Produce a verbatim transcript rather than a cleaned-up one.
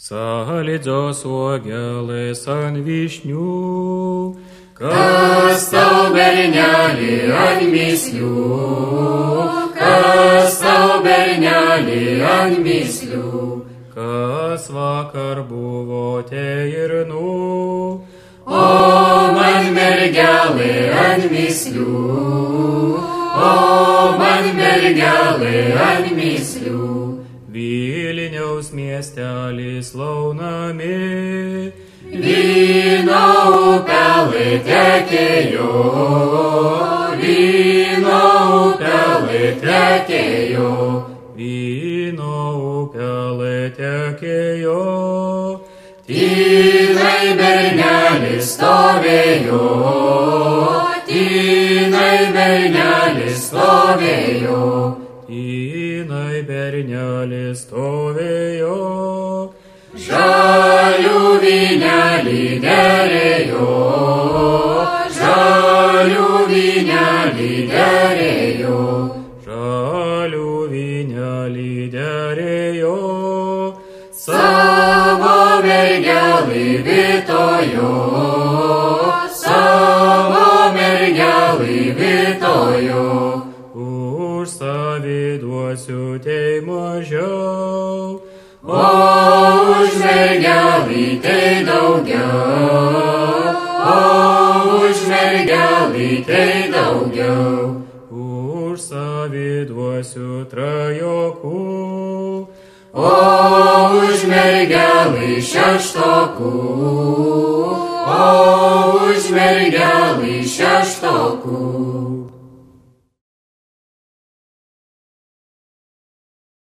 Sąlydzos uogelės ant vyšnių, kas tau berneli ant myslių, kas tau berneli ant myslių, kas vakar buvote ir nu, o man mergelė ant myslių, o man mergelė ant myslių. Vilniaus miestelis launami, vyno upelė tekėjo, vyno upelė tekėjo, vyno upelė tekėjo, tynai bernelis stovėjo, tynai bernelis stovėjo, tynai bernelis stovėjo, žalių vynelį derėjo, žalių vynelį derėjo, žalių vynelį derėjo, savo mergelį vitojo, savo mergelį vitojo. už savį duosiu tei mažiau, o už mergelį tai daugiau, o už mergelį tai daugiau. už savį duosiu trajokų, o už mergelį šeštokų, o už mergelį šeštokų.